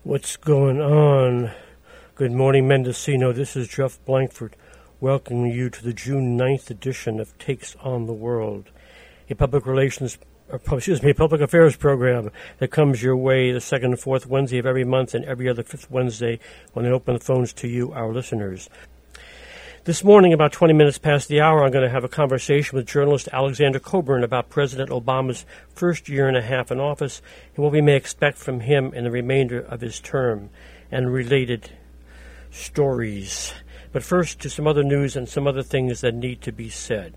What's going on? Good morning, Mendocino. This is Jeff Blankford, welcoming you to the June 9th edition of Takes on the World, a public affairs program that comes your way the second and fourth Wednesday of every month and every other fifth Wednesday when I open the phones to you, our listeners. This morning, about 20 minutes past the hour, I'm going to have a conversation with journalist Alexander Coburn about President Obama's first year and a half in office and what we may expect from him in the remainder of his term and related stories. But first, to some other news and some other things that need to be said.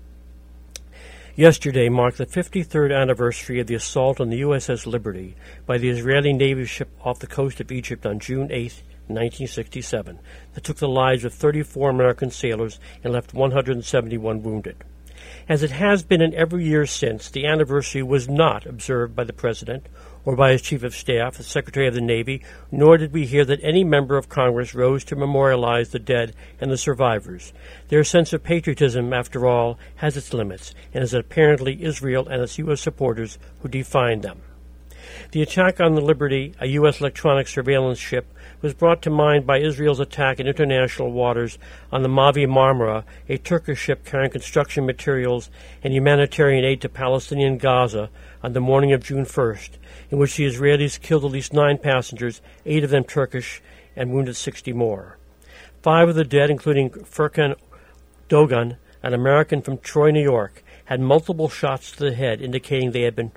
Yesterday marked the 53rd anniversary of the assault on the USS Liberty by the Israeli Navy ship off the coast of Egypt on June 8, 1967, that took the lives of 34 American sailors and left 171 wounded. As it has been in every year since, the anniversary was not observed by the President or by his Chief of Staff, the Secretary of the Navy, nor did we hear that any member of Congress rose to memorialize the dead and the survivors. Their sense of patriotism, after all, has its limits, and it is apparently Israel and its U.S. supporters who define them. The attack on the Liberty, a U.S. electronic surveillance ship, was brought to mind by Israel's attack in international waters on the Mavi Marmara, a Turkish ship carrying construction materials and humanitarian aid to Palestinian Gaza, on the morning of June 1st, in which the Israelis killed at least 9 passengers, 8 of them Turkish, and wounded 60 more. 5 of the dead, including Furkan Dogan, an American from Troy, New York, had multiple shots to the head, indicating they had been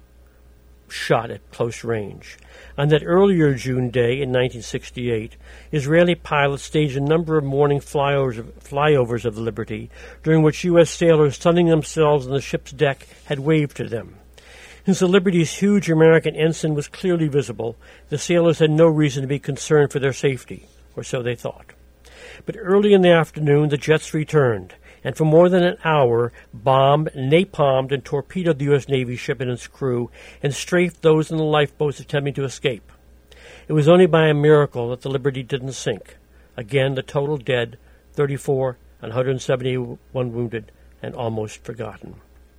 shot at close range. On that earlier June day in 1968, Israeli pilots staged a number of morning flyovers of the Liberty, during which U.S. sailors, sunning themselves on the ship's deck, had waved to them. Since the Liberty's huge American ensign was clearly visible, the sailors had no reason to be concerned for their safety, or so they thought. But early in the afternoon, the jets returned, and for more than an hour bombed, napalmed, and torpedoed the U.S. Navy ship and its crew, and strafed those in the lifeboats attempting to escape. It was only by a miracle that the Liberty didn't sink. Again, the total dead, 34 and 171 wounded, and almost forgotten.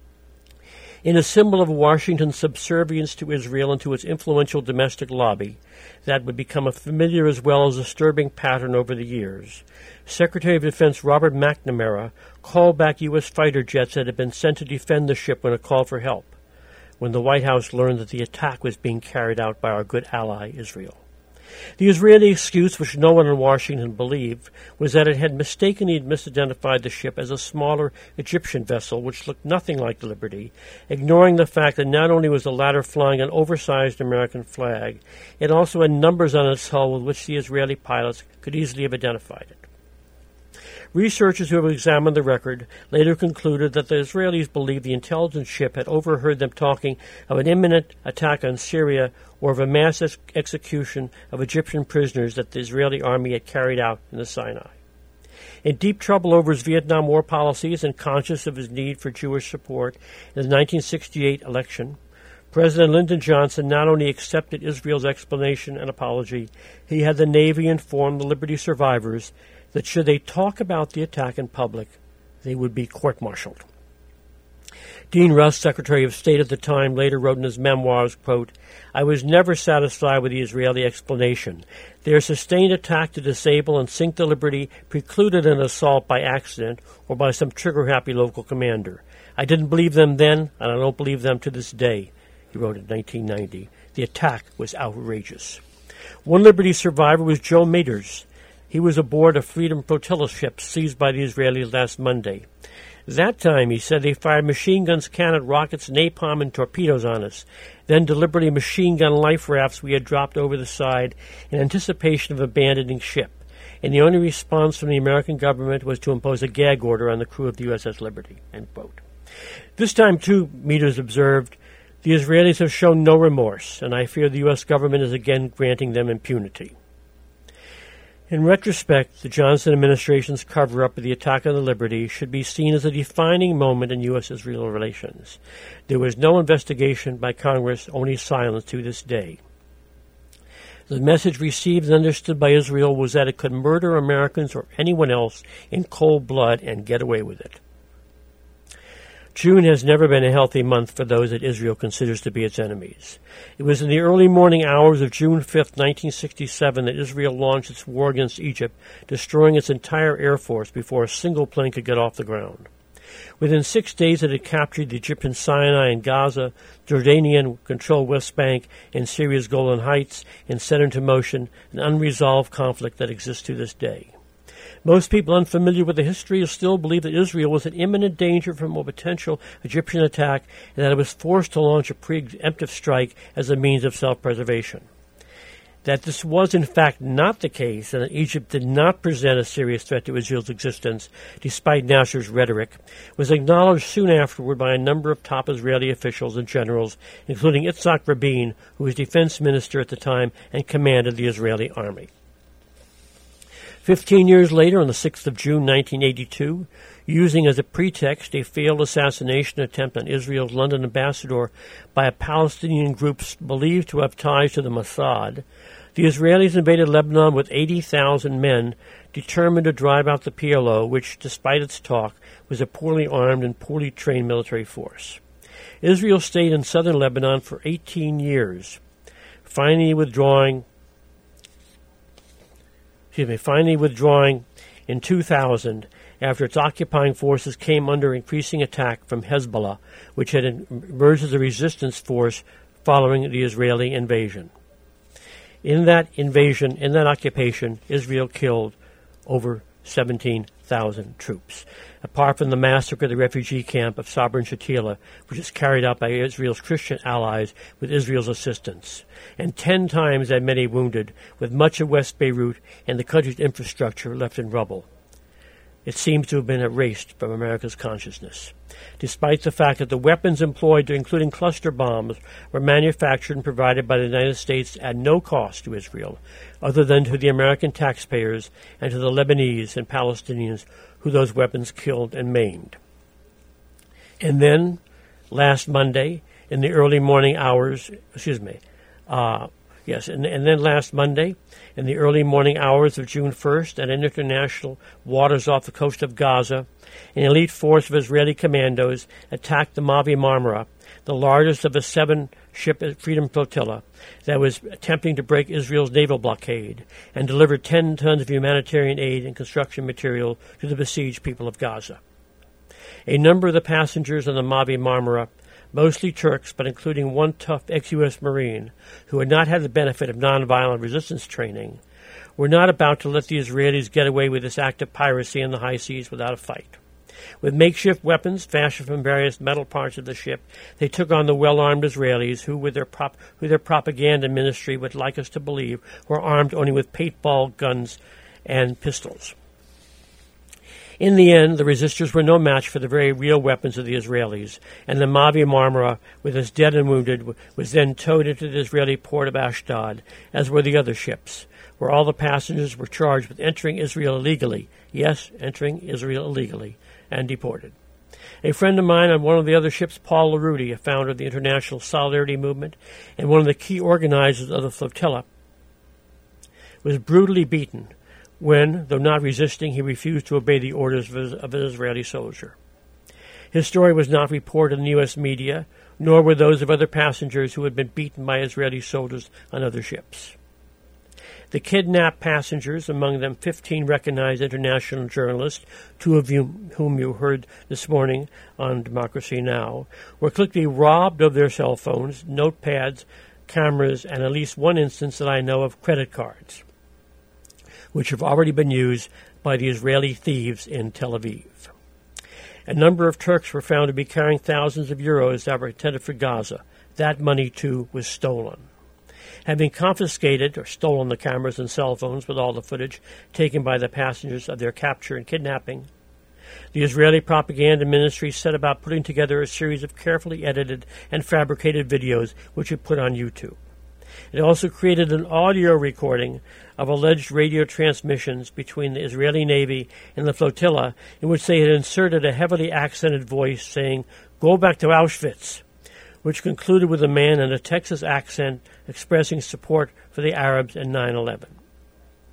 In a symbol of Washington's subservience to Israel and to its influential domestic lobby, that would become a familiar as well as disturbing pattern over the years, Secretary of Defense Robert McNamara called back U.S. fighter jets that had been sent to defend the ship when it called for help, when the White House learned that the attack was being carried out by our good ally, Israel. The Israeli excuse, which no one in Washington believed, was that it had mistakenly misidentified the ship as a smaller Egyptian vessel which looked nothing like the Liberty, ignoring the fact that not only was the latter flying an oversized American flag, it also had numbers on its hull with which the Israeli pilots could easily have identified it. Researchers who have examined the record later concluded that the Israelis believed the intelligence ship had overheard them talking of an imminent attack on Syria or of a mass execution of Egyptian prisoners that the Israeli army had carried out in the Sinai. In deep trouble over his Vietnam War policies and conscious of his need for Jewish support in the 1968 election, President Lyndon Johnson not only accepted Israel's explanation and apology, he had the Navy inform the Liberty survivors that should they talk about the attack in public, they would be court-martialed. Dean Rusk, Secretary of State at the time, later wrote in his memoirs, quote, "I was never satisfied with the Israeli explanation. Their sustained attack to disable and sink the Liberty precluded an assault by accident or by some trigger-happy local commander. I didn't believe them then, and I don't believe them to this day," he wrote in 1990. The attack was outrageous. One Liberty survivor was Joe Maters. He was aboard a Freedom Flotilla ship seized by the Israelis last Monday. That time, he said, they fired machine guns, cannon, rockets, napalm, and torpedoes on us, then deliberately machine gun life rafts we had dropped over the side in anticipation of abandoning ship. And the only response from the American government was to impose a gag order on the crew of the USS Liberty, end quote. This time, too, Meters observed, the Israelis have shown no remorse, and I fear the U.S. government is again granting them impunity. In retrospect, the Johnson administration's cover-up of the attack on the Liberty should be seen as a defining moment in U.S.-Israel relations. There was no investigation by Congress, only silence to this day. The message received and understood by Israel was that it could murder Americans or anyone else in cold blood and get away with it. June has never been a healthy month for those that Israel considers to be its enemies. It was in the early morning hours of June 5, 1967, that Israel launched its war against Egypt, destroying its entire air force before a single plane could get off the ground. Within 6 days, it had captured the Egyptian Sinai and Gaza, Jordanian-controlled West Bank, and Syria's Golan Heights, and set into motion an unresolved conflict that exists to this day. Most people unfamiliar with the history still believe that Israel was in imminent danger from a potential Egyptian attack and that it was forced to launch a preemptive strike as a means of self-preservation. That this was in fact not the case and that Egypt did not present a serious threat to Israel's existence, despite Nasser's rhetoric, was acknowledged soon afterward by a number of top Israeli officials and generals, including Itzhak Rabin, who was defense minister at the time and commanded the Israeli army. 15 years later, on the 6th of June 1982, using as a pretext a failed assassination attempt on Israel's London ambassador by a Palestinian group believed to have ties to the Mossad, the Israelis invaded Lebanon with 80,000 men, determined to drive out the PLO, which, despite its talk, was a poorly armed and poorly trained military force. Israel stayed in southern Lebanon for 18 years, finally withdrawing in 2000 after its occupying forces came under increasing attack from Hezbollah, which had emerged as a resistance force following the Israeli invasion. In that occupation, Israel killed over 17,000 troops, apart from the massacre of the refugee camp of Sabra and Shatila, which was carried out by Israel's Christian allies with Israel's assistance, and 10 times that many wounded, with much of West Beirut and the country's infrastructure left in rubble. It seems to have been erased from America's consciousness, despite the fact that the weapons employed, including cluster bombs, were manufactured and provided by the United States at no cost to Israel, other than to the American taxpayers and to the Lebanese and Palestinians who those weapons killed and maimed. And then, last Monday, in the early morning hours, last Monday, in the early morning hours of June 1st, at international waters off the coast of Gaza, an elite force of Israeli commandos attacked the Mavi Marmara, the largest of the 7-ship Freedom Flotilla that was attempting to break Israel's naval blockade, and delivered 10 tons of humanitarian aid and construction material to the besieged people of Gaza. A number of the passengers on the Mavi Marmara, mostly Turks, but including one tough ex-U.S. Marine who had not had the benefit of nonviolent resistance training, were not about to let the Israelis get away with this act of piracy in the high seas without a fight. With makeshift weapons fashioned from various metal parts of the ship, they took on the well-armed Israelis who their propaganda ministry would like us to believe were armed only with paintball guns and pistols. In the end, the resistors were no match for the very real weapons of the Israelis, and the Mavi Marmara, with its dead and wounded, was then towed into the Israeli port of Ashdod, as were the other ships, where all the passengers were charged with entering Israel illegally, and deported. A friend of mine on one of the other ships, Paul LaRuti, a founder of the International Solidarity Movement and one of the key organizers of the flotilla, was brutally beaten when, though not resisting, he refused to obey the orders of an Israeli soldier. His story was not reported in the U.S. media, nor were those of other passengers who had been beaten by Israeli soldiers on other ships. The kidnapped passengers, among them 15 recognized international journalists, 2 of whom you heard this morning on Democracy Now!, were quickly robbed of their cell phones, notepads, cameras, and at least one instance that I know of, credit cards, which have already been used by the Israeli thieves in Tel Aviv. A number of Turks were found to be carrying thousands of euros that were intended for Gaza. That money, too, was stolen. Having confiscated or stolen the cameras and cell phones with all the footage taken by the passengers of their capture and kidnapping, the Israeli propaganda ministry set about putting together a series of carefully edited and fabricated videos which it put on YouTube. It also created an audio recording of alleged radio transmissions between the Israeli Navy and the flotilla in which they had inserted a heavily accented voice saying, "Go back to Auschwitz," which concluded with a man in a Texas accent expressing support for the Arabs in 9/11.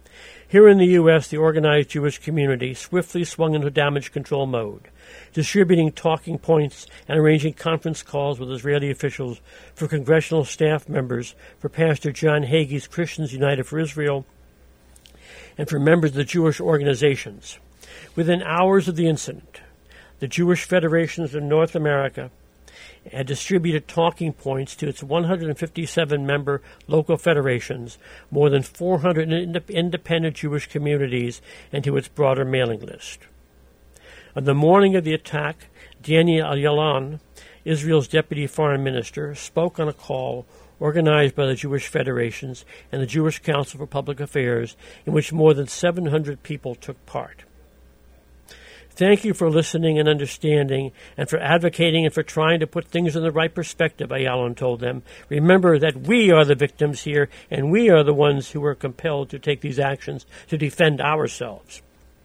Here in the U.S., the organized Jewish community swiftly swung into damage control mode, distributing talking points and arranging conference calls with Israeli officials for congressional staff members, for Pastor John Hagee's Christians United for Israel, and for members of the Jewish organizations. Within hours of the incident, the Jewish Federations of North America had distributed talking points to its 157-member local federations, more than 400 independent Jewish communities, and to its broader mailing list. On the morning of the attack, Daniel Ayalon, Israel's deputy foreign minister, spoke on a call organized by the Jewish Federations and the Jewish Council for Public Affairs, in which more than 700 people took part. Thank you for listening and understanding, and for advocating and for trying to put things in the right perspective, Ayalon told them. Remember that we are the victims here, and we are the ones who are compelled to take these actions to defend ourselves.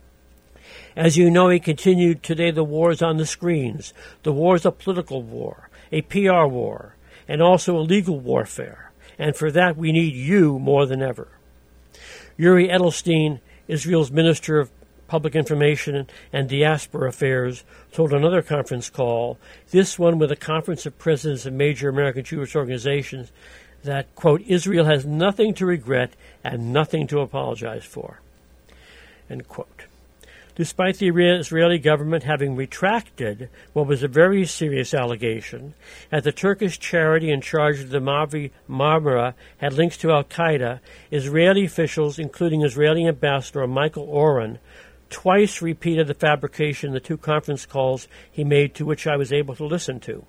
As you know, he continued, today the war is on the screens. The war is a political war, a PR war, and also a legal warfare. And for that we need you more than ever. Yuri Edelstein, Israel's Minister of Public Information and Diaspora Affairs, told another conference call, this one with a conference of presidents of major American Jewish organizations, that, quote, Israel has nothing to regret and nothing to apologize for, end quote. Despite the Israeli government having retracted what was a very serious allegation that the Turkish charity in charge of the Mavi Marmara had links to al-Qaeda, Israeli officials, including Israeli Ambassador Michael Oren, twice repeated the fabrication in the two conference calls he made, to which I was able to listen to.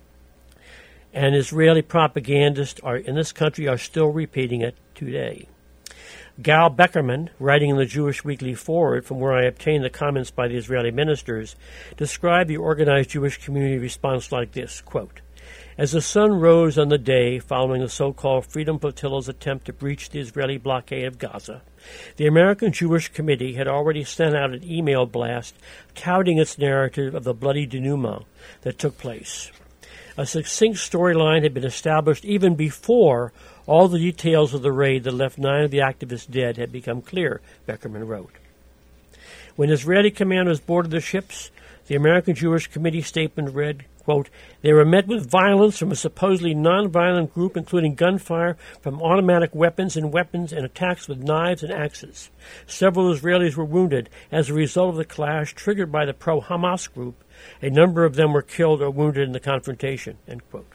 And Israeli propagandists in this country are still repeating it today. Gal Beckerman, writing in the Jewish Weekly Forward, from where I obtained the comments by the Israeli ministers, described the organized Jewish community response like this, quote, as the sun rose on the day following the so-called Freedom Flotilla's attempt to breach the Israeli blockade of Gaza, the American Jewish Committee had already sent out an email blast touting its narrative of the bloody denouement that took place. A succinct storyline had been established even before all the details of the raid that left 9 of the activists dead had become clear, Beckerman wrote. When Israeli commanders boarded the ships, the American Jewish Committee statement read, quote, they were met with violence from a supposedly nonviolent group, including gunfire from automatic weapons and attacks with knives and axes. Several Israelis were wounded as a result of the clash triggered by the pro-Hamas group. A number of them were killed or wounded in the confrontation, end quote.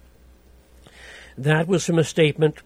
That was from a statement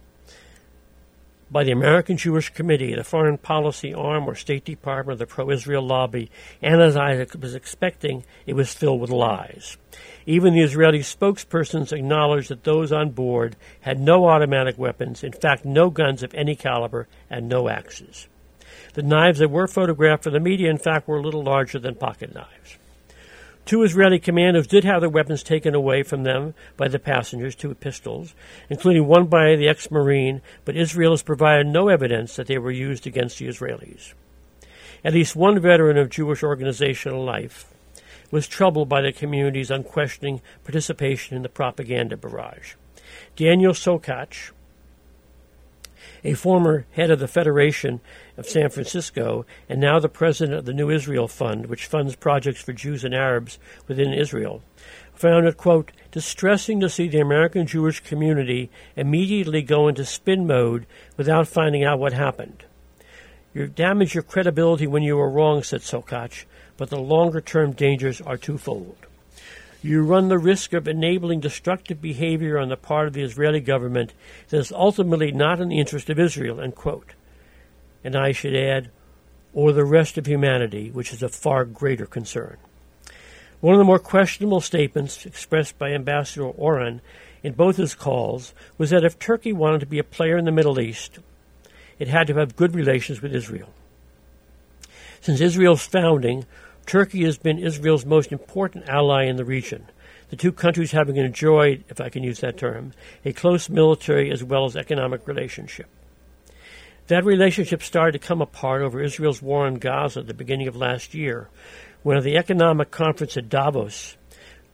by the American Jewish Committee, the foreign policy arm or State Department of the pro-Israel lobby, and as I was expecting, it was filled with lies. Even the Israeli spokespersons acknowledged that those on board had no automatic weapons, in fact no guns of any caliber, and no axes. The knives that were photographed for the media, in fact, were a little larger than pocket knives. 2 Israeli commandos did have their weapons taken away from them by the passengers, 2 pistols, including one by the ex-Marine, but Israel has provided no evidence that they were used against the Israelis. At least one veteran of Jewish organizational life was troubled by the community's unquestioning participation in the propaganda barrage. Daniel Sokach, a former head of the Federation of San Francisco and now the president of the New Israel Fund, which funds projects for Jews and Arabs within Israel, found it, quote, distressing to see the American Jewish community immediately go into spin mode without finding out what happened. You damage your credibility when you were wrong, said Sokach, but the longer-term dangers are twofold. You run the risk of enabling destructive behavior on the part of the Israeli government that is ultimately not in the interest of Israel, end quote. And I should add, or the rest of humanity, which is a far greater concern. One of the more questionable statements expressed by Ambassador Oren in both his calls was that if Turkey wanted to be a player in the Middle East, it had to have good relations with Israel. Since Israel's founding, Turkey has been Israel's most important ally in the region, the 2 countries having enjoyed, if I can use that term, a close military as well as economic relationship. That relationship started to come apart over Israel's war in Gaza at the beginning of last year, when at the economic conference at Davos,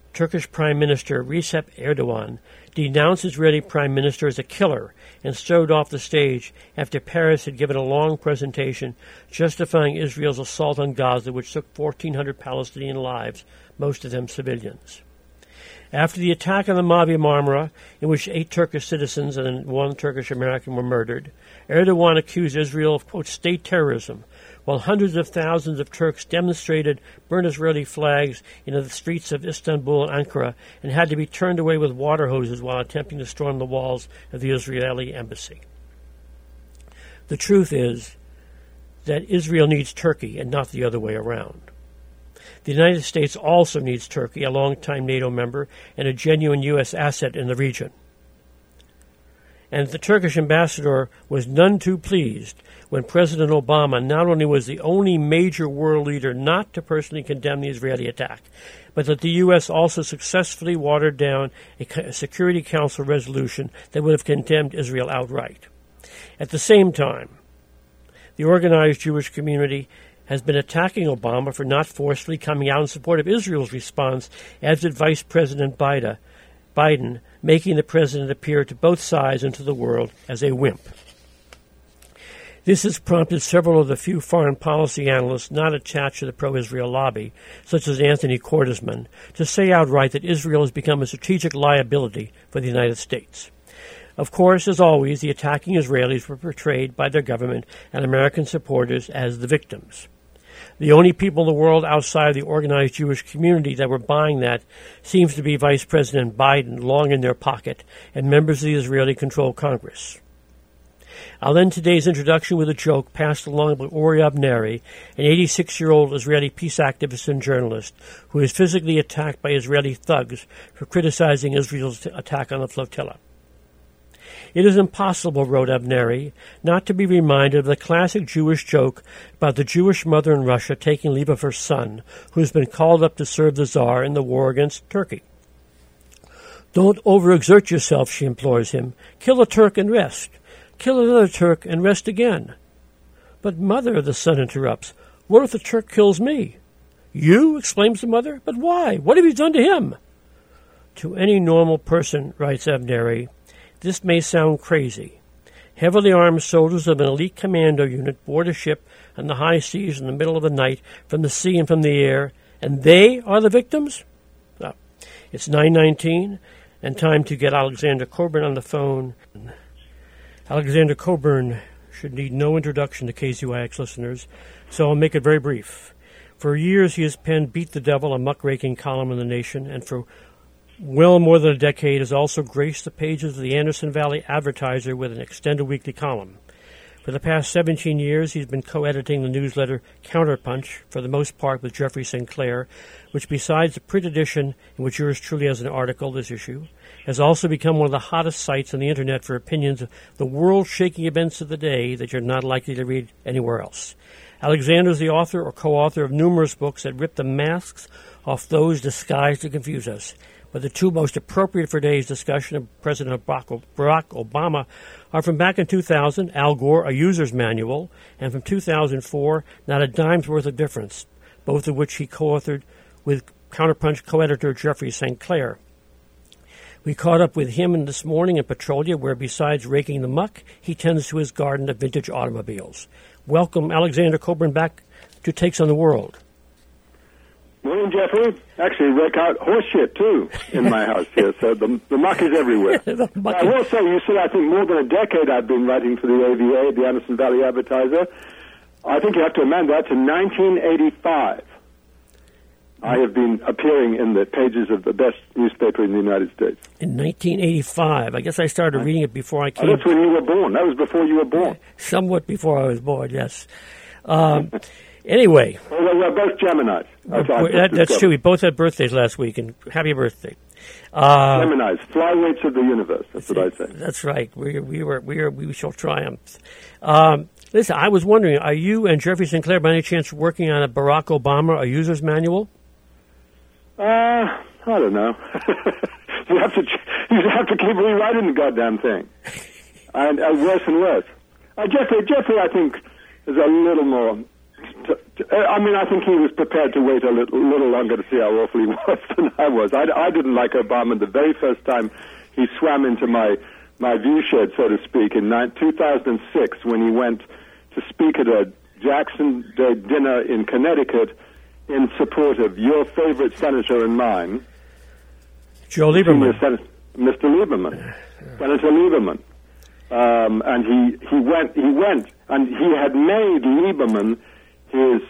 Turkish Prime Minister Recep Erdogan denounced Israeli Prime Minister as a killer and strode off the stage after Paris had given a long presentation justifying Israel's assault on Gaza, which took 1,400 Palestinian lives, most of them civilians. After the attack on the Mavi Marmara, in which 8 Turkish citizens and 1 Turkish American were murdered, Erdogan accused Israel of, quote, state terrorism, while hundreds of thousands of Turks demonstrated, burned Israeli flags in the streets of Istanbul and Ankara, and had to be turned away with water hoses while attempting to storm the walls of the Israeli embassy. The truth is that Israel needs Turkey and not the other way around. The United States also needs Turkey, a longtime NATO member and a genuine U.S. asset in the region. And the Turkish ambassador was none too pleased when President Obama not only was the only major world leader not to personally condemn the Israeli attack, but that the U.S. also successfully watered down a Security Council resolution that would have condemned Israel outright. At the same time, the organized Jewish community has been attacking Obama for not forcefully coming out in support of Israel's response, as did Vice President Biden, making the president appear to both sides and to the world as a wimp. This has prompted several of the few foreign policy analysts not attached to the pro-Israel lobby, such as Anthony Cordesman, to say outright that Israel has become a strategic liability for the United States. Of course, as always, the attacking Israelis were portrayed by their government and American supporters as the victims. The only people in the world outside of the organized Jewish community that were buying that seems to be Vice President Biden, long in their pocket, and members of the Israeli-controlled Congress. I'll end today's introduction with a joke passed along by Ori Avneri, an 86-year-old Israeli peace activist and journalist who was physically attacked by Israeli thugs for criticizing Israel's attack on the flotilla. It is impossible, wrote Avneri, not to be reminded of the classic Jewish joke about the Jewish mother in Russia taking leave of her son, who has been called up to serve the Tsar in the war against Turkey. Don't overexert yourself, she implores him. Kill a Turk and rest. Kill another Turk and rest again. But mother, the son interrupts, what if the Turk kills me? You? Exclaims the mother. But why? What have you done to him? To any normal person, writes Avneri, this may sound crazy. Heavily armed soldiers of an elite commando unit board a ship on the high seas in the middle of the night from the sea and from the air, and they are the victims? Well, it's 9:19, and time to get Alexander Coburn on the phone. Alexander Coburn should need no introduction to KZYX listeners, so I'll make it very brief. For years he has penned Beat the Devil, a muckraking column in The Nation, and for well more than a decade has also graced the pages of the Anderson Valley Advertiser with an extended weekly column. For the past 17 years, he's been co-editing the newsletter Counterpunch, for the most part with Jeffrey Sinclair, which besides the print edition, in which yours truly has an article this issue, has also become one of the hottest sites on the Internet for opinions of the world-shaking events of the day that you're not likely to read anywhere else. Alexander is the author or co-author of numerous books that rip the masks off those disguised to confuse us. But the two most appropriate for today's discussion of President Barack Obama are from back in 2000, Al Gore, A User's Manual, and from 2004, Not a Dime's Worth of Difference, both of which he co-authored with Counterpunch co-editor Jeffrey Sinclair. We caught up with him this morning in Petrolia, where besides raking the muck, he tends to his garden of vintage automobiles. Welcome, Alexander Coburn, back to Takes on the World. Morning, Jeffrey. Actually, rake out horse shit, too, in my house here, so the muck is everywhere. I will say, you see, I think more than a decade I've been writing for the AVA, the Anderson Valley Advertiser. I think you have to amend that to 1985. I have been appearing in the pages of the best newspaper in the United States. In 1985. I guess I started reading it before I came. Oh, that's when you were born. That was before you were born. Somewhat before I was born, yes. Anyway. Well, we're both Geminis. That's true. We both had birthdays last week, and happy birthday. Geminis, flyweights of the universe. That's what I say. That's right. We shall triumph. Listen, I was wondering, are you and Jeffrey Sinclair by any chance working on a Barack Obama, A User's Manual? I don't know. you have to keep rewriting the goddamn thing, and worse and worse. Jeffrey, I think, is a little more I think he was prepared to wait a little longer to see how awful he was than I was. I didn't like Obama the very first time he swam into my view shed, so to speak, in 2006 when he went to speak at a Jackson Day dinner in Connecticut in support of your favorite senator and mine, Joe Lieberman. Mr. Lieberman, Senator Lieberman. And he went, and he had made Lieberman his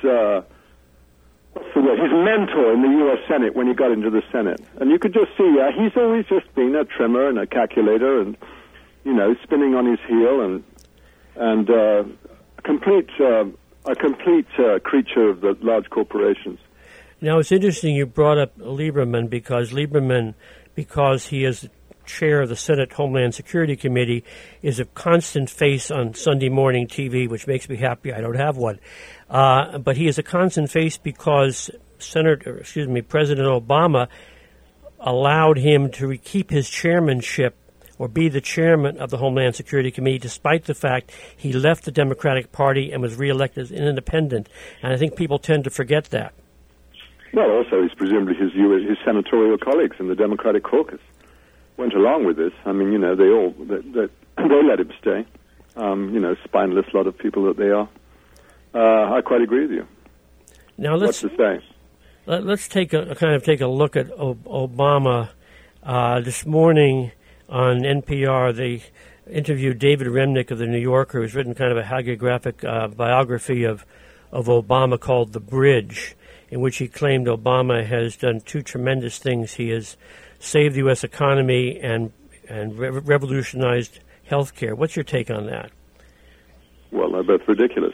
mentor in the U.S. Senate when he got into the Senate. And you could just see, he's always just been a trimmer and a calculator and, spinning on his heel and a complete creature of the large corporations. Now, it's interesting you brought up Lieberman because he is chair of the Senate Homeland Security Committee, is a constant face on Sunday morning TV, which makes me happy. I don't have one. But he is a constant face because President Obama allowed him to keep his chairmanship or be the chairman of the Homeland Security Committee, despite the fact he left the Democratic Party and was reelected as an independent. And I think people tend to forget that. Well, also, he's presumably his senatorial colleagues in the Democratic caucus went along with this. I mean, they let him stay. Spineless lot of people that they are. I quite agree with you. Now let's take a look at Obama. This morning on NPR, they interviewed David Remnick of the New Yorker, who's written kind of a hagiographic biography of Obama called The Bridge, in which he claimed Obama has done two tremendous things. He has saved the U.S. economy and revolutionized health care. What's your take on that? Well, they're both ridiculous.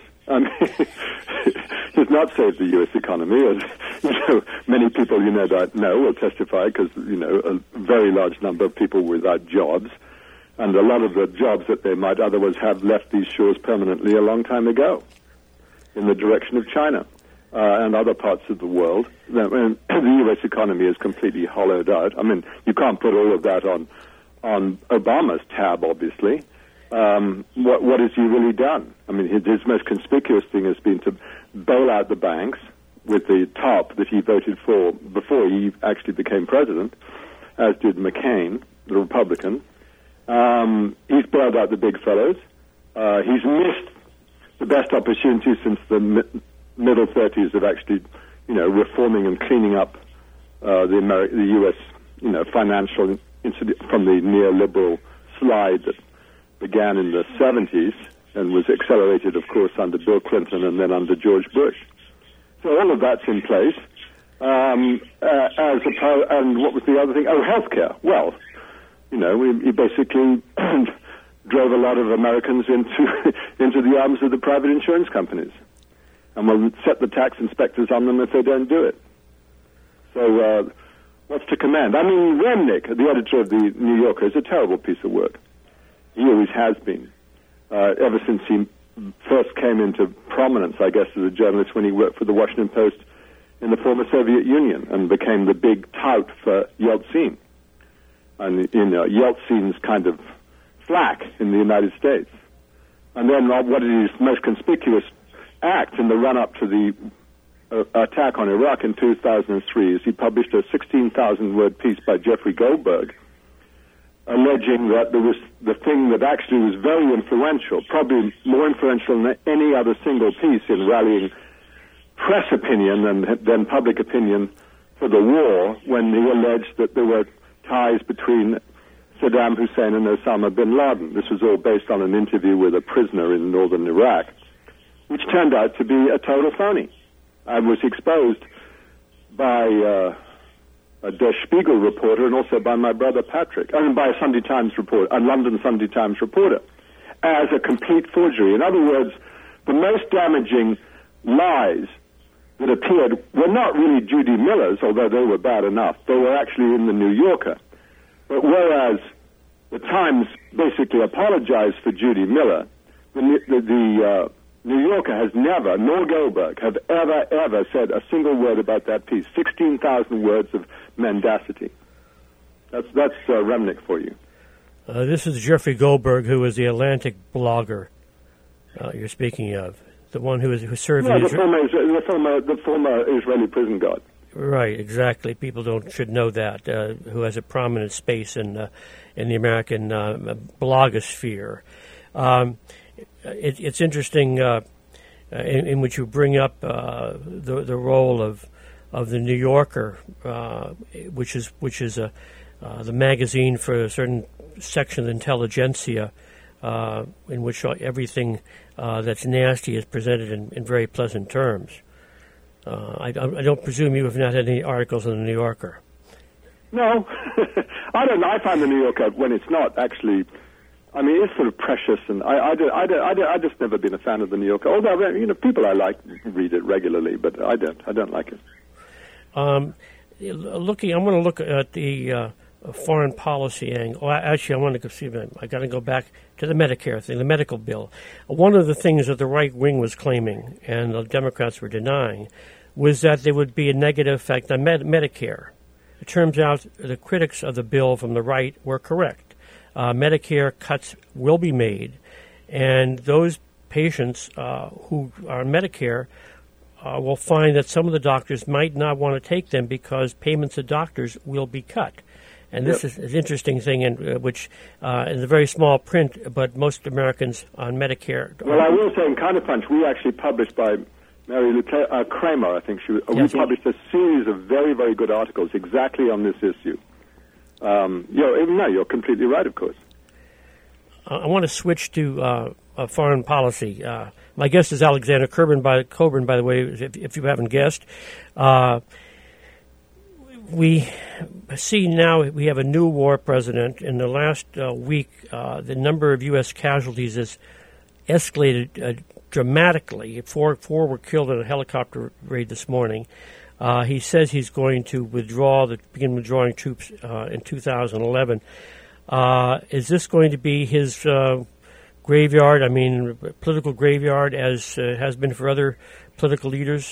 He's not saved the U.S. economy, as many people that know will testify, because a very large number of people without jobs, and a lot of the jobs that they might otherwise have left these shores permanently a long time ago, in the direction of China. And other parts of the world. The U.S. economy is completely hollowed out. I mean, you can't put all of that on Obama's tab, obviously. What has he really done? I mean, his most conspicuous thing has been to bail out the banks with the TARP that he voted for before he actually became president, as did McCain, the Republican. He's bailed out the big fellows. He's missed the best opportunity since the middle 30s of actually, reforming and cleaning up the U.S. Financial incident from the neoliberal slide that began in the 70s and was accelerated, of course, under Bill Clinton and then under George Bush. So all of that's in place. And what was the other thing? Oh, healthcare. Well, he basically drove a lot of Americans into the arms of the private insurance companies, and will set the tax inspectors on them if they don't do it. So what's to commend? I mean, Remnick, the editor of the New Yorker, is a terrible piece of work. He always has been, ever since he first came into prominence, I guess, as a journalist when he worked for the Washington Post in the former Soviet Union and became the big tout for Yeltsin. And, Yeltsin's kind of flack in the United States. And then what is his most conspicuous act in the run-up to the attack on Iraq in 2003 is he published a 16,000-word piece by Jeffrey Goldberg alleging that there was the thing that actually was very influential, probably more influential than any other single piece in rallying press opinion and then public opinion for the war, when he alleged that there were ties between Saddam Hussein and Osama bin Laden. This was all based on an interview with a prisoner in northern Iraq, which turned out to be a total phony, and was exposed by a Der Spiegel reporter and also by my brother Patrick, by a Sunday Times reporter, a London Sunday Times reporter, as a complete forgery. In other words, the most damaging lies that appeared were not really Judy Miller's, although they were bad enough. They were actually in the New Yorker. But whereas the Times basically apologized for Judy Miller, the New Yorker has never, nor Goldberg, have ever said a single word about that piece. 16,000 words of mendacity. That's Remnick for you. This is Jeffrey Goldberg, who is the Atlantic blogger you're speaking of. The one who served in Israel? The former Israeli prison guard. Right, exactly. People should know that, who has a prominent space in the American blogosphere. It's interesting in which you bring up the role of the New Yorker, which is the magazine for a certain section of the intelligentsia, in which everything that's nasty is presented in very pleasant terms. I don't presume you have not had any articles in the New Yorker. No, I don't. I find the New Yorker, when it's not actually, I mean, it's sort of precious, and I just never been a fan of the New Yorker. Although, people I like read it regularly, but I don't like it. I'm going to look at the foreign policy angle. Actually, I got to go back to the Medicare thing, the medical bill. One of the things that the right wing was claiming, and the Democrats were denying, was that there would be a negative effect on Medicare. It turns out the critics of the bill from the right were correct. Medicare cuts will be made, and those patients who are on Medicare will find that some of the doctors might not want to take them because payments to doctors will be cut. And this is an interesting thing, which is a very small print, but most Americans on Medicare. Well, I will say in Counterpunch, we actually published by Mary Kramer, I think we published a series of very, very good articles exactly on this issue. You're completely right, of course. I want to switch to foreign policy. My guest is Alexander Coburn, by the way, if you haven't guessed. We see now we have a new war president. In the last week, the number of U.S. casualties has escalated dramatically. Four were killed in a helicopter raid this morning. He says he's going to begin withdrawing troops in 2011. Is this going to be his graveyard? I mean, political graveyard, as has been for other political leaders?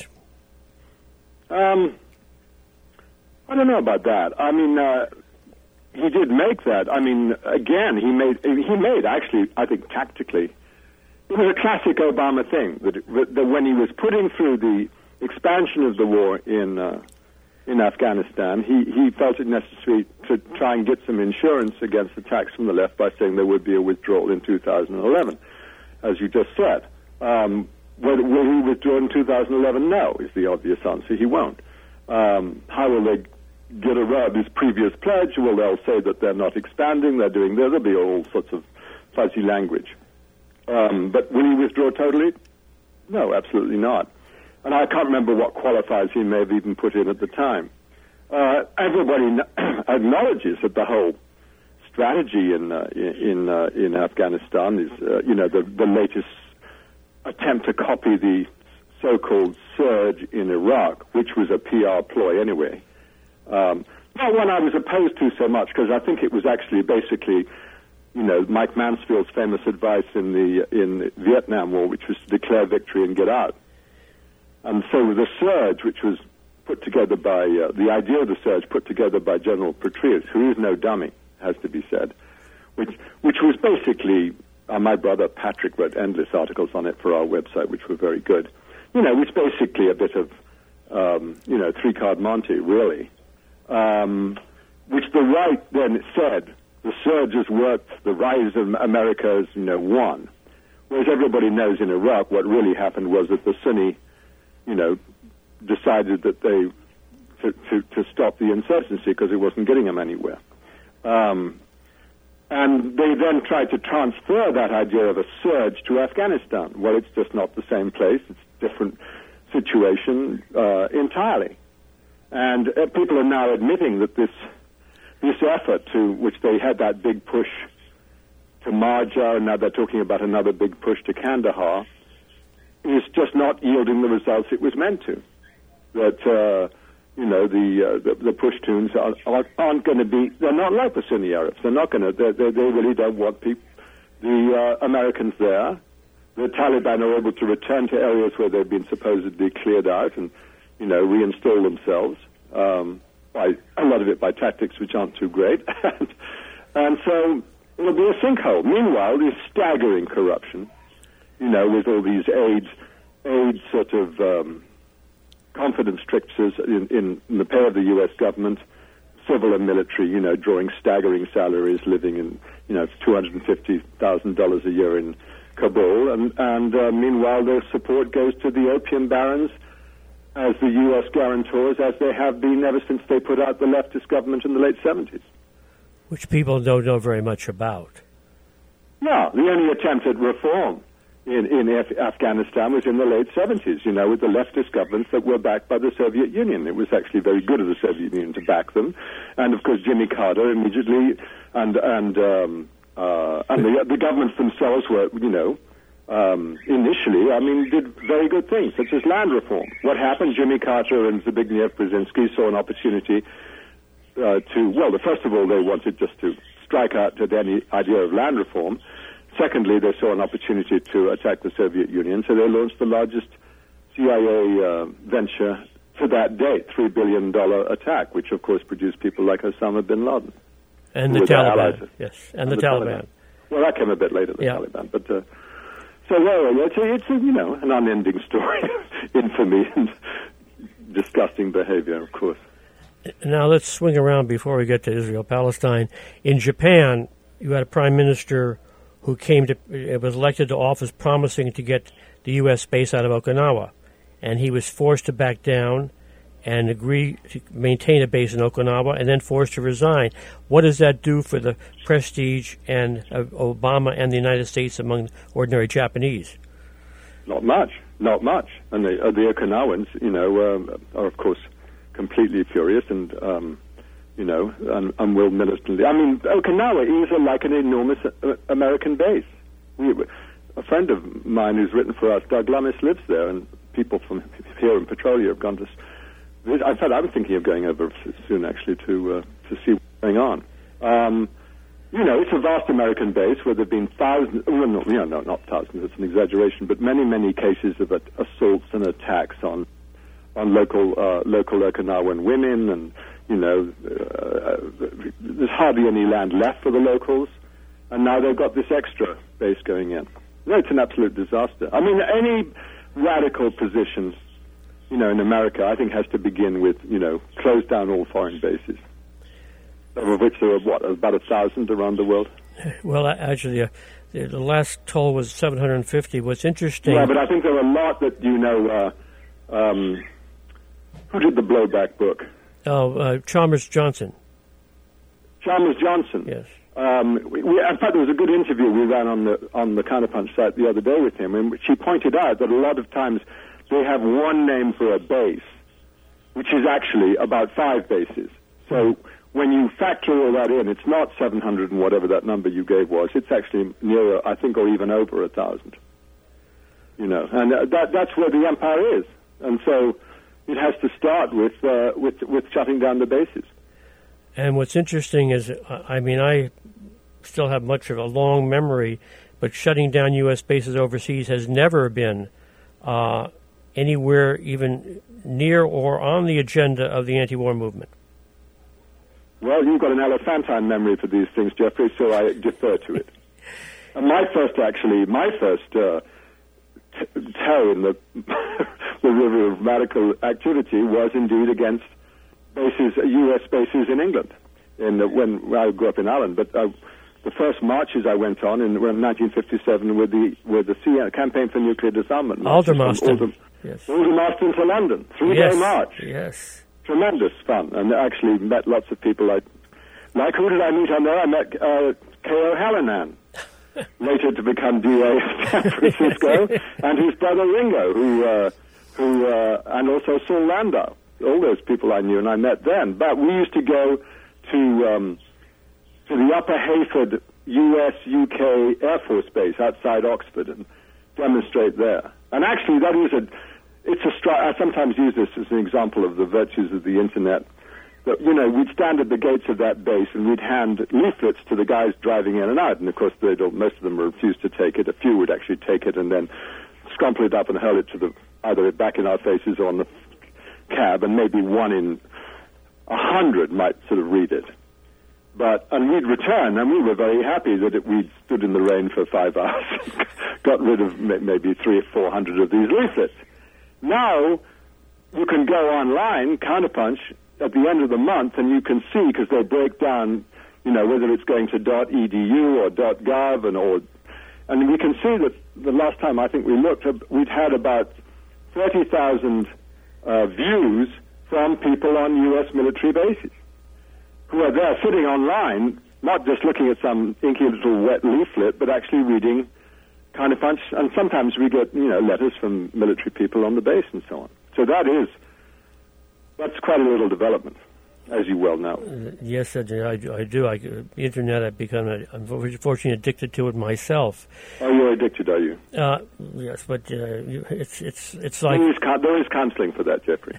I don't know about that. I mean, he did make that. I mean, again, he made actually, I think, tactically. It was a classic Obama thing that when he was putting through the expansion of the war in Afghanistan, he felt it necessary to try and get some insurance against attacks from the left by saying there would be a withdrawal in 2011, as you just said. Will he withdraw in 2011? No, is the obvious answer. He won't. How will they get around his previous pledge? Well, they'll say that they're not expanding, there'll be all sorts of fuzzy language. But will he withdraw totally? No, absolutely not. And I can't remember what qualifiers he may have even put in at the time. Everybody acknowledges that the whole strategy in Afghanistan is, the latest attempt to copy the so-called surge in Iraq, which was a PR ploy anyway. Not one I was opposed to so much, because I think it was actually basically, Mike Mansfield's famous advice in the Vietnam War, which was to declare victory and get out. And so the surge, which was put together by, the idea of the surge put together by General Petraeus, who is no dummy, has to be said, which was basically, my brother Patrick wrote endless articles on it for our website, which were very good. It's basically a bit of, three-card Monte, really, which the right then said the surge has worked, the rise of America has, won. Whereas everybody knows in Iraq what really happened was that the Sunni, decided that they to stop the insurgency because it wasn't getting them anywhere. And they then tried to transfer that idea of a surge to Afghanistan. Well, it's just not the same place. It's a different situation entirely. And people are now admitting that this effort which they had that big push to Marja, and now they're talking about another big push to Kandahar, is just not yielding the results it was meant to. That, the Pashtuns aren't going to be, they're not like the Sunni Arabs. They're not going to, they really don't want the Americans there. The Taliban are able to return to areas where they've been supposedly cleared out and, reinstall themselves, by a lot of it by tactics which aren't too great. and so it'll be a sinkhole. Meanwhile, there's staggering corruption, with all these aides aid sort of confidence tricksters in the pay of the U.S. government, civil and military, drawing staggering salaries, living in, $250,000 a year in Kabul, and meanwhile their support goes to the opium barons as the U.S. guarantors, as they have been ever since they put out the leftist government in the late 70s. Which people don't know very much about. Yeah, the only attempt at reform in Afghanistan was in the late 70s, with the leftist governments that were backed by the Soviet Union. It was actually very good of the Soviet Union to back them. And, of course, Jimmy Carter immediately, and the governments themselves were, initially, did very good things, such as land reform. What happened? Jimmy Carter and Zbigniew Brzezinski saw an opportunity first of all, they wanted just to strike out at any idea of land reform. Secondly, they saw an opportunity to attack the Soviet Union, so they launched the largest CIA venture to that date, $3 billion attack, which, of course, produced people like Osama bin Laden. And the Taliban, yes, and the Taliban. Well, that came a bit later, the Taliban. But it's an unending story of infamy and disgusting behavior, of course. Now let's swing around before we get to Israel-Palestine. In Japan, you had a prime minister who was elected to office promising to get the U.S. base out of Okinawa, and he was forced to back down and agree to maintain a base in Okinawa, and then forced to resign. What does that do for the prestige and of Obama and the United States among ordinary Japanese? Not much. And the Okinawans, are of course completely furious and will militantly. Okinawa is like an enormous American base. A friend of mine who's written for us, Doug Lummis, lives there, and people from here in Petrolia have gone to. In fact, I'm thinking of going over soon, actually, to see what's going on. It's a vast American base where there have been thousands. Well, not thousands. It's an exaggeration, but many, many cases of assaults and attacks on local Okinawan women, and there's hardly any land left for the locals, and now they've got this extra base going in. It's an absolute disaster. Any radical positions, in America, I think has to begin with, close down all foreign bases, of which there are, about 1,000 around the world? Well, actually, the last toll was 750. What's interesting... Yeah, but I think there are a lot that, who did the blowback book? Chalmers Johnson. Chalmers Johnson? Yes. In fact, there was a good interview we ran on the Counterpunch site the other day with him, in which he pointed out that a lot of times they have one name for a base, which is actually about 5 bases. So when you factor all that in, it's not 700 and whatever that number you gave was. It's actually nearer, I think, or even over 1,000. And that's where the empire is. And so it has to start with shutting down the bases. And what's interesting is, I still have much of a long memory, but shutting down U.S. bases overseas has never been anywhere even near or on the agenda of the anti-war movement. Well, you've got an elephantine memory for these things, Jeffrey, so I defer to it. And my first toe in the river of radical activity was indeed against bases, U.S. bases in England, when I grew up in Ireland. But the first marches I went on in 1957 were the Campaign for Nuclear Disarmament. Aldermaston. Yes. Aldermaston to London, 3-day march. Yes. Tremendous fun, and I actually met lots of people. Like who did I meet on there? I met K.O. Hallinan, later to become DA of San Francisco, and his brother Ringo, who and also Saul Landau. All those people I knew, and I met then. But we used to go to the Upper Hayford U.S.-UK Air Force Base outside Oxford and demonstrate there. And actually, that is I sometimes use this as an example of the virtues of the Internet. That, we'd stand at the gates of that base and we'd hand leaflets to the guys driving in and out. And, of course, most of them refused to take it. A few would actually take it and then scrumple it up and hurl it to either back in our faces or on the cab, and maybe 1 in 100 might sort of read it. And we'd return, and we were very happy that we'd stood in the rain for 5 hours, got rid of maybe 300 or 400 of these leaflets. Now, you can go online, Counterpunch, at the end of the month, and you can see, because they break down, whether it's going to .edu or .gov, and we can see that the last time I think we looked, we'd had about 30,000 views from people on U.S. military bases who are there sitting online, not just looking at some inky little wet leaflet, but actually reading Counterpunch. And sometimes we get, letters from military people on the base and so on. So that's quite a little development, as you well know. Yes, I do. The Internet, I've become, unfortunately, addicted to it myself. Oh, you're addicted, are you? Yes, but it's like... There is counseling for that, Jeffrey.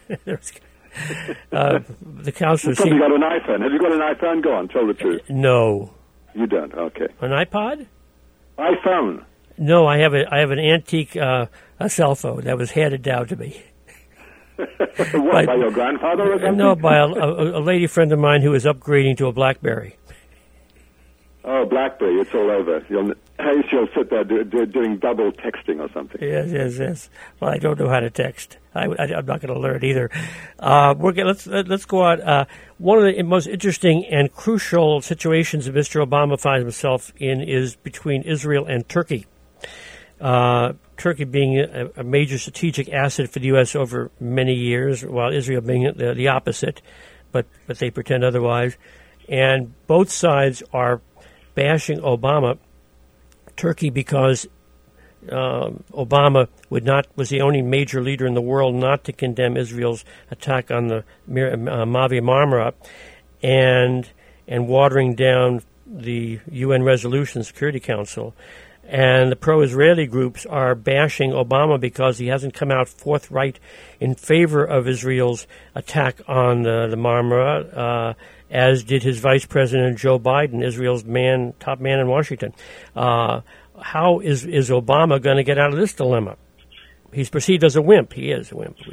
The counselor... You've probably got an iPhone. Have you got an iPhone? Go on, tell the truth. No. You don't? Okay. An iPod? iPhone. No, I have an antique a cell phone that was handed down to me. What, by your grandfather or something? No, by a lady friend of mine who is upgrading to a BlackBerry. Oh, BlackBerry, it's all over. She'll sit there doing double texting or something. Yes. Well, I don't know how to text. I'm not going to learn either. Let's go on. One of the most interesting and crucial situations that Mr. Obama finds himself in is between Israel and Turkey. Turkey being a major strategic asset for the U.S. over many years, while Israel being the opposite, but they pretend otherwise. And both sides are bashing Obama, Turkey, because Obama was the only major leader in the world not to condemn Israel's attack on the Mavi Marmara, and watering down the UN Resolution Security Council. And the pro-Israeli groups are bashing Obama because he hasn't come out forthright in favor of Israel's attack on the Marmara, as did his Vice President Joe Biden, Israel's top man in Washington. How is Obama going to get out of this dilemma? He's perceived as a wimp. He is a wimp.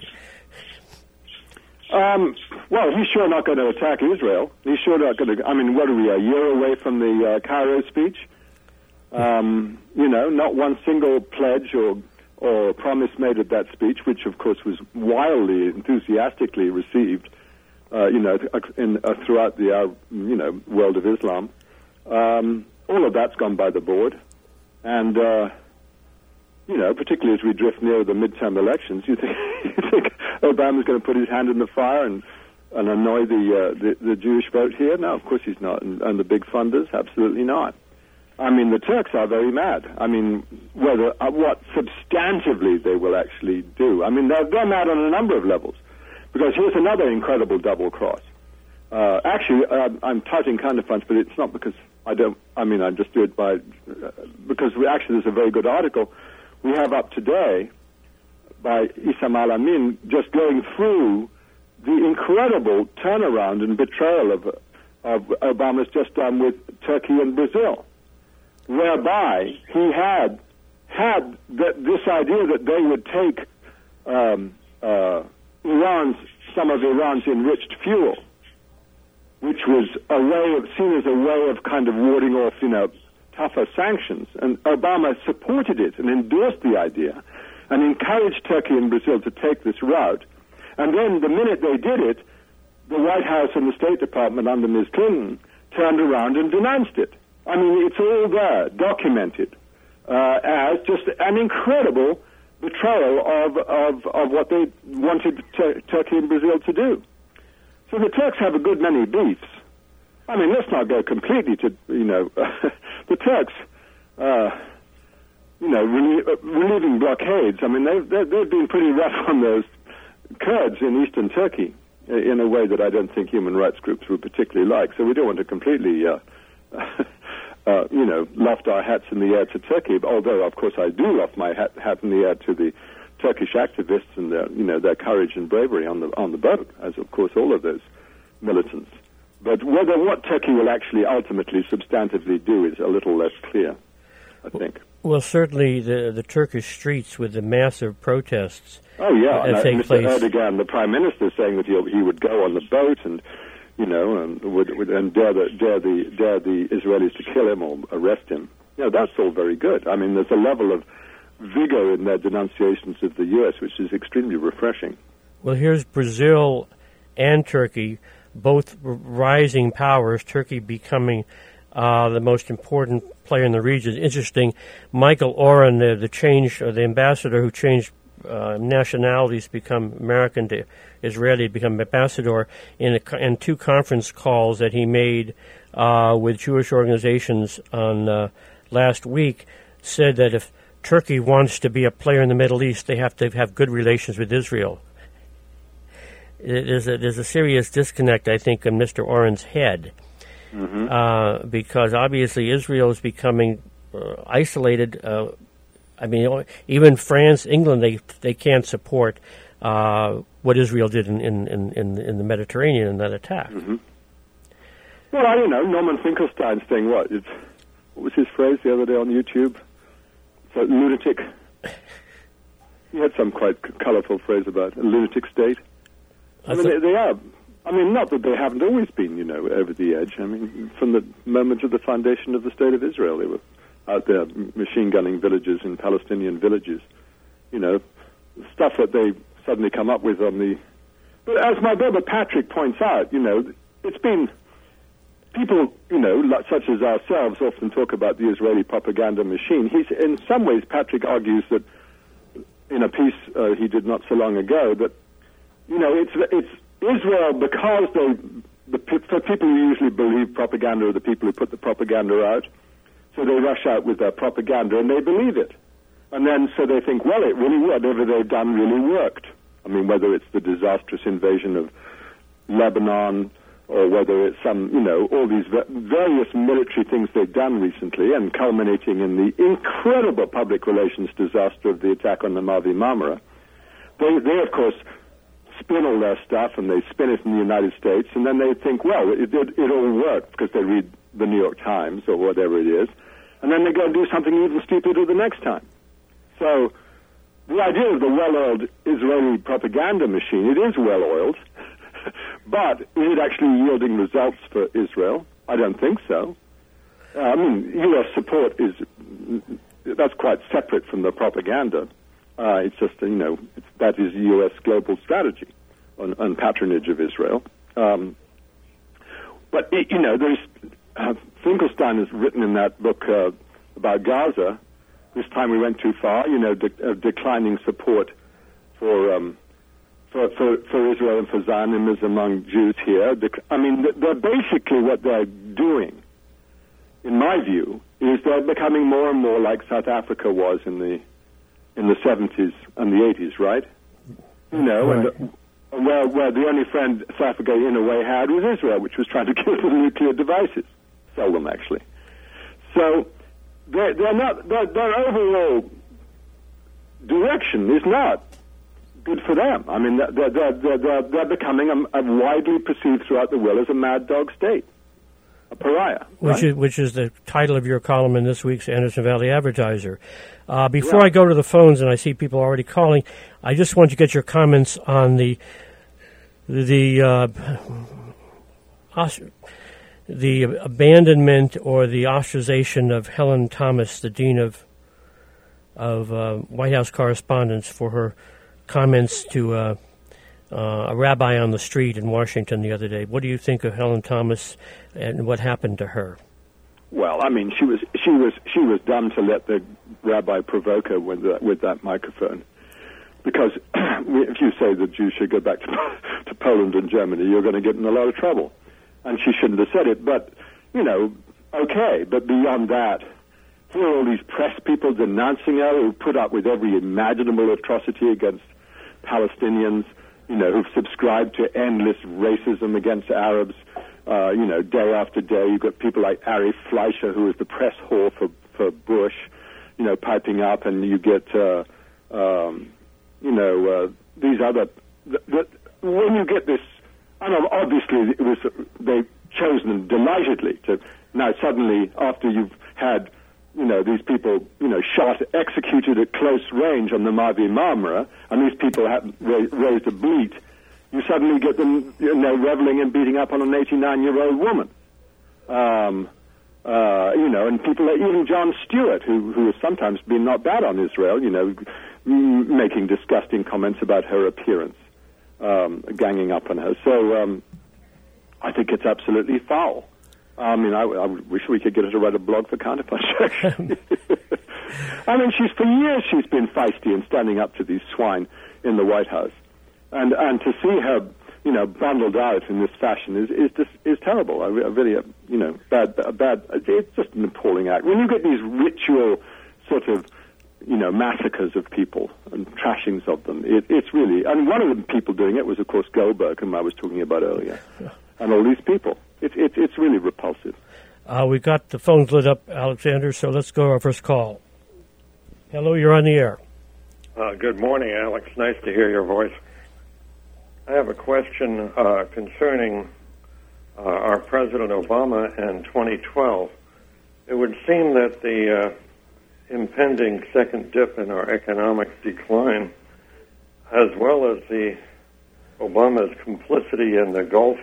Well, he's sure not going to attack Israel. He's sure not going to... what are we, a year away from the Cairo speech? Not one single pledge or promise made at that speech, which of course was wildly, enthusiastically received, throughout the world of Islam. All of that's gone by the board, and particularly as we drift near the midterm elections, you think Obama's going to put his hand in the fire and annoy the Jewish vote here? No, of course he's not, and the big funders, absolutely not. The Turks are very mad. What substantively they will actually do. They're mad on a number of levels. Because here's another incredible double cross. I'm touting Counterpunch, but it's not because I just do it because there's a very good article we have up today by Issam Al-Amin just going through the incredible turnaround and betrayal of Obama's just done with Turkey and Brazil, whereby he had this idea that they would take some of Iran's enriched fuel, which was seen as a way of kind of warding off, tougher sanctions. And Obama supported it and endorsed the idea and encouraged Turkey and Brazil to take this route. And then the minute they did it, the White House and the State Department under Ms. Clinton turned around and denounced it. It's all there, documented, as just an incredible betrayal of what they wanted Turkey and Brazil to do. So the Turks have a good many beefs. Let's not go completely to, the Turks, relieving blockades. They've been pretty rough on those Kurds in eastern Turkey in a way that I don't think human rights groups would particularly like. So we don't want to completely, loft our hats in the air to Turkey, although, of course, I do loft my hat in the air to the Turkish activists and their courage and bravery on the boat, as, of course, all of those militants. But what Turkey will actually ultimately substantively do is a little less clear, I think. Well, certainly the Turkish streets with the massive protests that take place. Erdogan, the Prime Minister, saying that he would go on the boat and and dare the Israelis to kill him or arrest him. That's all very good. I mean, there's a level of vigor in their denunciations of the U.S., which is extremely refreshing. Well, here's Brazil and Turkey, both rising powers, Turkey becoming the most important player in the region. Interesting, Michael Oren, the ambassador who changed nationalities, become American to Israeli, become ambassador, in two conference calls that he made with Jewish organizations on last week, said that if Turkey wants to be a player in the Middle East, they have to have good relations with Israel. There's a serious disconnect, I think, in Mr. Oren's head, because obviously Israel is becoming isolated. I mean, even France, England, they can't support what Israel did in the Mediterranean in that attack. Mm-hmm. Well, I don't know. Norman Finkelstein's thing, what was his phrase the other day on YouTube? So, lunatic. He had some quite colorful phrase about a lunatic state. I mean, they are. I mean, not that they haven't always been, over the edge. I mean, from the moment of the foundation of the State of Israel, they were out there machine gunning villages in Palestinian villages. Stuff that they suddenly come up with on the... But as my brother Patrick points out, it's been... People, such as ourselves, often talk about the Israeli propaganda machine. In some ways, Patrick argues that, in a piece he did not so long ago, that, it's Israel because for people who usually believe propaganda are the people who put the propaganda out, so they rush out with their propaganda and they believe it. And then so they think, well, it really, whatever they've done really worked. I mean, whether it's the disastrous invasion of Lebanon, or whether it's all these various military things they've done recently, and culminating in the incredible public relations disaster of the attack on the Mavi Marmara. They of course, spin all their stuff, and they spin it in the United States, and then they think, well, it all worked, because they read the New York Times, or whatever it is, and then they go and do something even stupider the next time. So, the idea of the well-oiled Israeli propaganda machine, it is well-oiled, but is it actually yielding results for Israel? I don't think so. I mean, U.S. support that's quite separate from the propaganda. It's just, that is U.S. global strategy on patronage of Israel. But, there's... Finkelstein has written in that book about Gaza, This Time We Went Too Far, declining support for Israel and for Zionism among Jews here. I mean, they're basically what they're doing, in my view, is they're becoming more and more like South Africa was in the 70s and the 80s, right? Right. And where the only friend South Africa in a way had was Israel, which was trying to kill the nuclear devices. Seldom, actually. So their overall direction is not good for them. I mean, they're becoming a widely perceived throughout the world as a mad dog state, a pariah. Which is the title of your column in this week's Anderson Valley Advertiser. Before I go to the phones, and I see people already calling, I just want to get your comments on the abandonment or the ostracization of Helen Thomas, the dean of White House Correspondence, for her comments to a rabbi on the street in Washington the other day. What do you think of Helen Thomas and what happened to her? Well, I mean, she was dumb to let the rabbi provoke her with that microphone, because if you say the Jews should go back to Poland and Germany, you're going to get in a lot of trouble. And she shouldn't have said it, but, okay. But beyond that, here are all these press people denouncing her who put up with every imaginable atrocity against Palestinians, who've subscribed to endless racism against Arabs, day after day. You've got people like Ari Fleischer, who is the press whore for Bush, piping up, and you get, these other... when you get this... And obviously, they've chosen delightedly to now suddenly, after you've had, these people, shot, executed at close range on the Mavi Marmara, and these people have raised a bleat you suddenly get them, reveling and beating up on an 89-year-old woman. And people like even Jon Stewart, who has sometimes been not bad on Israel, making disgusting comments about her appearance, ganging up on her. So I think it's absolutely foul. I wish we could get her to write a blog for Counterpunch, actually. I mean, for years she's been feisty and standing up to these swine in the White House. And to see her, bundled out in this fashion is terrible. I really, bad. It's just an appalling act. When you get these ritual sort of, massacres of people and trashings of them, it's really. And one of the people doing it was, of course, Goldberg, whom I was talking about earlier, and all these people. It's really repulsive. We've got the phones lit up, Alexander. So let's go to our first call. Hello, you're on the air. Good morning, Alex. Nice to hear your voice. I have a question concerning our President Obama and 2012. It would seem that the impending second dip in our economic decline, as well as Obama's complicity in the Gulf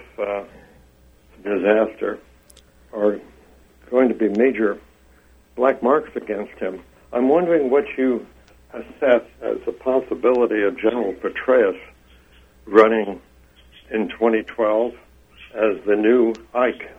disaster, are going to be major black marks against him. I'm wondering what you assess as a possibility of General Petraeus running in 2012 as the new Ike.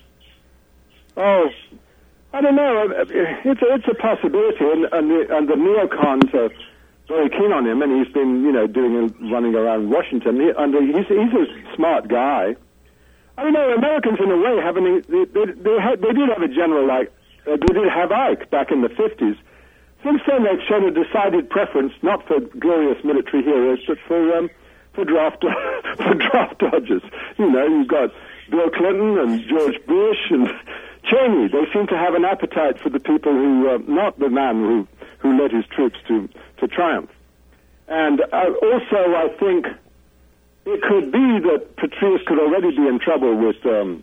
Oh, I don't know. It's a possibility, and the neocons are very keen on him, and he's been, running around Washington. He's a smart guy. I don't know. Americans, in a way, they did have a general they did have Ike back in the 50s. Since then, they've shown a decided preference not for glorious military heroes, but for draft dodgers. You've got Bill Clinton and George Bush and Cheney. They seem to have an appetite for the people who, not the man who led his troops to triumph. And also, I think it could be that Petraeus could already be in trouble with, the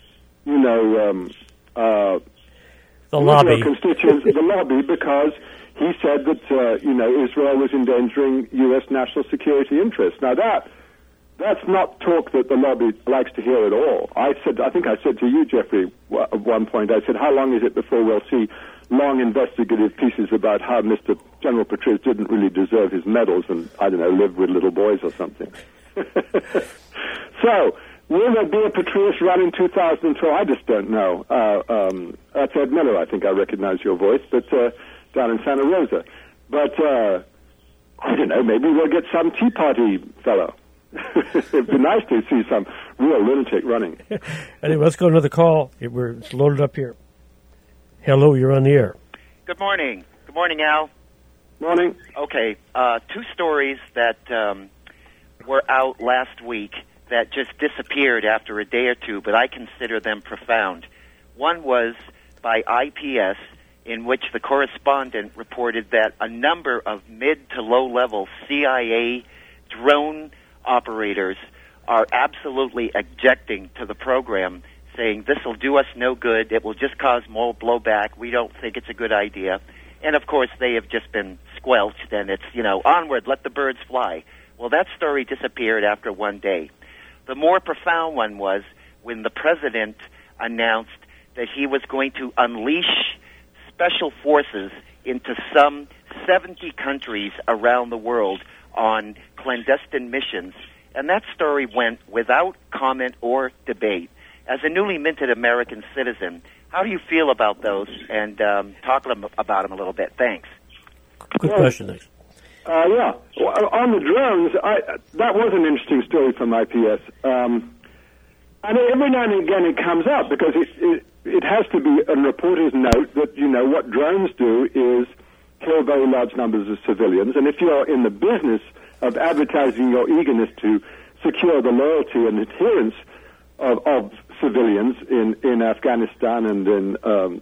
lobby. Constituents, the lobby, because he said that, Israel was endangering U.S. national security interests. Now, that's not talk that the lobby likes to hear at all. I think I said to you, Jeffrey, at one point, I said, how long is it before we'll see long investigative pieces about how Mr. General Petraeus didn't really deserve his medals and, live with little boys or something? So, will there be a Petraeus run in 2012? I just don't know. That's Ed Miller. I think I recognize your voice, but down in Santa Rosa. But I don't know. Maybe we'll get some Tea Party fellow. It'd be nice to see some real lunatic running. Anyway, let's go to another call. It's loaded up here. Hello, you're on the air. Good morning. Good morning, Al. Morning. Okay, two stories that were out last week that just disappeared after a day or two, but I consider them profound. One was by IPS, in which the correspondent reported that a number of mid to low-level CIA drone operators are absolutely objecting to the program, saying this will do us no good, it will just cause more blowback, we don't think it's a good idea. And, of course, they have just been squelched, and it's, onward, let the birds fly. Well, that story disappeared after one day. The more profound one was when the president announced that he was going to unleash special forces into some 70 countries around the world on clandestine missions. And that story went without comment or debate. As a newly minted American citizen, how do you feel about those? And talk about them a little bit. Thanks. Good question. Thanks. Yeah. On the drones, that was an interesting story from IPS. And every now and again it comes up because it has to be a reporter's note that, what drones do is kill very large numbers of civilians. And if you're in the business of advertising your eagerness to secure the loyalty and adherence of civilians in Afghanistan and in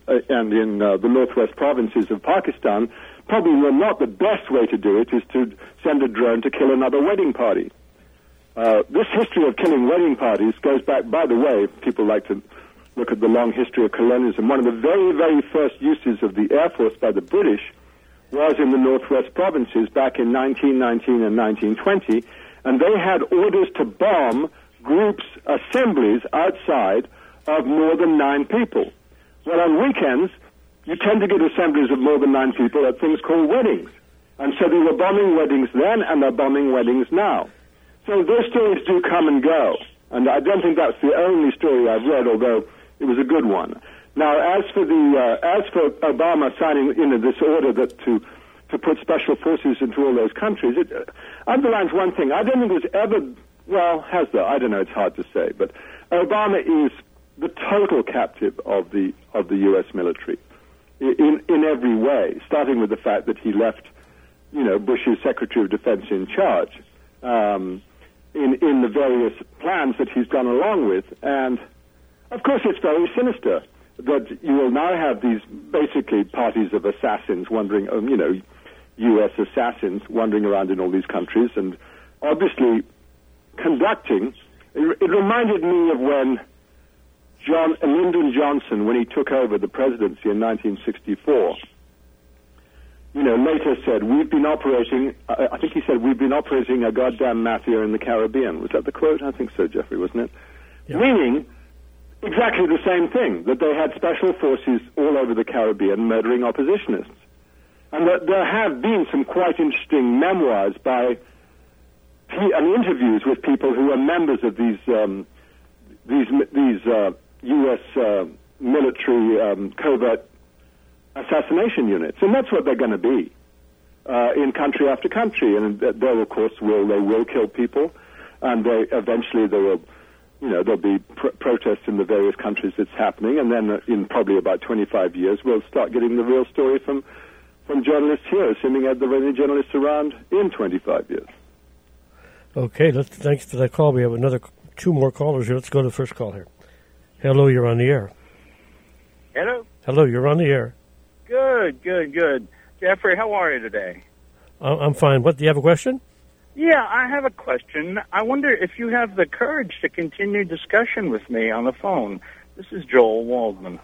the northwest provinces of Pakistan, probably not the best way to do it is to send a drone to kill another wedding party. This history of killing wedding parties goes back, by the way, people like to look at the long history of colonialism. One of the very, very first uses of the Air Force by the British was in the northwest provinces back in 1919 and 1920, and they had orders to bomb groups, assemblies outside of more than 9 people. Well, on weekends, you tend to get assemblies of more than 9 people at things called weddings. And so they were bombing weddings then, and they're bombing weddings now. So those stories do come and go. And I don't think that's the only story I've read, although it was a good one. Now, as for Obama signing this order that to put special forces into all those countries, it underlines one thing. I don't think there's ever, well, has there? I don't know. It's hard to say. But Obama is the total captive of the U.S. military in every way, starting with the fact that he left, Bush's Secretary of Defense in charge in the various plans that he's gone along with. And, of course, it's very sinister that you will now have these basically parties of assassins wandering, U.S. assassins wandering around in all these countries and obviously conducting. It reminded me of when Lyndon Johnson, when he took over the presidency in 1964, later said, we've been operating, I think he said, we've been operating a goddamn mafia in the Caribbean. Was that the quote? I think so, Jeffrey, wasn't it? Yeah. Meaning exactly the same thing, that they had special forces all over the Caribbean murdering oppositionists. And that there have been some quite interesting memoirs and interviews with people who are members of these U.S. military covert assassination units, and that's what they're going to be in country after country. And they, of course, will kill people, and eventually there'll be protests in the various countries it's happening, and then in probably about 25 years, we'll start getting the real story from journalists here, assuming there are any journalists around in 25 years. Okay, thanks for that call. We have 2 more callers here. Let's go to the first call here. Hello, you're on the air. Hello? Hello, you're on the air. Good. Jeffrey, how are you today? I'm fine. What, do you have a question? Yeah, I have a question. I wonder if you have the courage to continue discussion with me on the phone. This is Joel Waldman.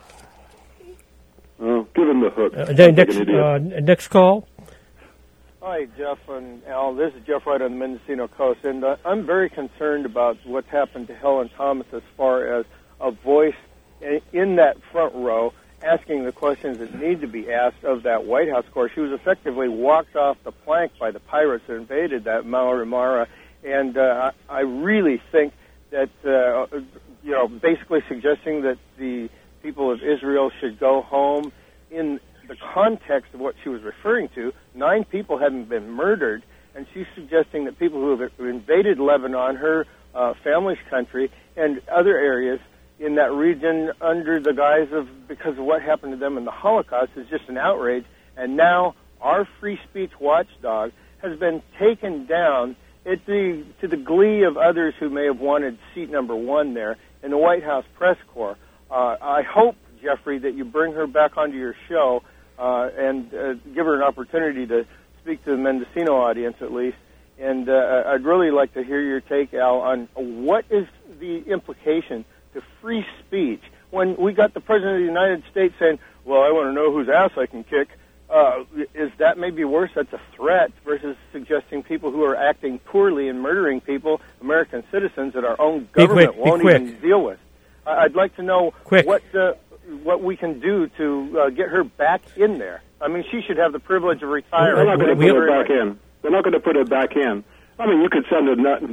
Oh, give him the hook. Next call. Hi, Jeff and Al. This is Jeff Wright on the Mendocino Coast, and I'm very concerned about what's happened to Helen Thomas as far as a voice in that front row asking the questions that need to be asked of that White House course. She was effectively walked off the plank by the pirates that invaded that Maui Mara, and I really think that, basically suggesting that the people of Israel should go home in the context of what she was referring to. 9 people hadn't been murdered, and she's suggesting that people who have invaded Lebanon, her family's country, and other areas in that region under the guise of because of what happened to them in the Holocaust is just an outrage. And now our free speech watchdog has been taken down to the glee of others who may have wanted seat number 1 there in the White House press corps. I hope, Jeffrey, that you bring her back onto your show and give her an opportunity to speak to the Mendocino audience at least. And I'd really like to hear your take, Al, on what is the implication to free speech when we got the President of the United States saying, well, I want to know whose ass I can kick. Is that maybe worse? That's a threat versus suggesting people who are acting poorly and murdering people, American citizens, that our own government won't even deal with. I'd like to know what we can do to get her back in there. I mean, she should have the privilege of retiring. They're not going to put her back in. They're not going to put her back in. I mean, you could send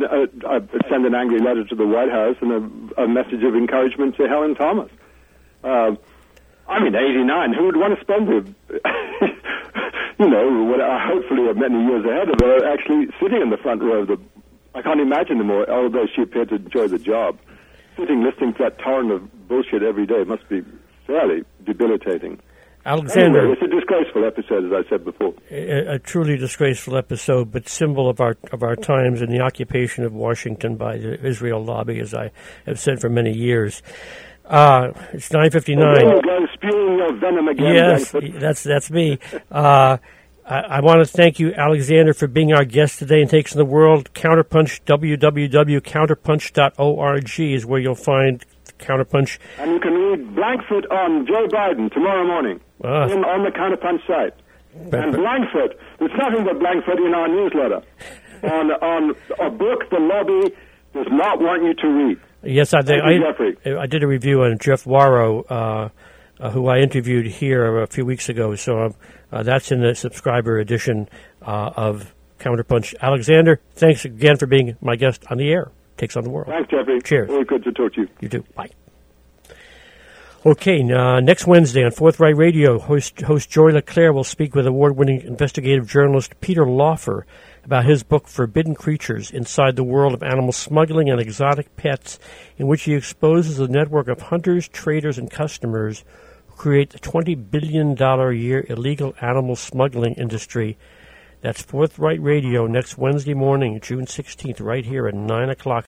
an angry letter to the White House and a message of encouragement to Helen Thomas. 89. Who would want to spend hopefully many years ahead of her actually sitting in the front row of the... I can't imagine them all, although she appeared to enjoy the job. Sitting listening to that torrent of bullshit every day must be fairly debilitating. Alexander, anyway, it's a disgraceful episode, as I said before. A truly disgraceful episode, but symbol of our times and the occupation of Washington by the Israel lobby, as I have said for many years. It's 9:59. There you go, spewing your venom again. Yes, that's me. I want to thank you, Alexander, for being our guest today and Takes in the World. Counterpunch, www.counterpunch.org is where you'll find Counterpunch. And you can read Blankfoot on Joe Biden tomorrow morning on the Counterpunch site. And Blankfoot, there's nothing but Blankfoot in our newsletter. on a book the lobby does not want you to read. Yes, I did a review on Jeff Warrow, who I interviewed here a few weeks ago. So that's in the subscriber edition of Counterpunch. Alexander, thanks again for being my guest on the air. Takes on the World. Thanks, Jeffrey. Cheers. Really good to talk to you. You too. Bye. Okay, next Wednesday on Forthright Radio, host Joy LeClaire will speak with award-winning investigative journalist Peter Laufer about his book Forbidden Creatures, Inside the World of Animal Smuggling and Exotic Pets, in which he exposes the network of hunters, traders, and customers who create the $20 billion a year illegal animal smuggling industry. That's Forthright Radio next Wednesday morning, June 16th, right here at 9 o'clock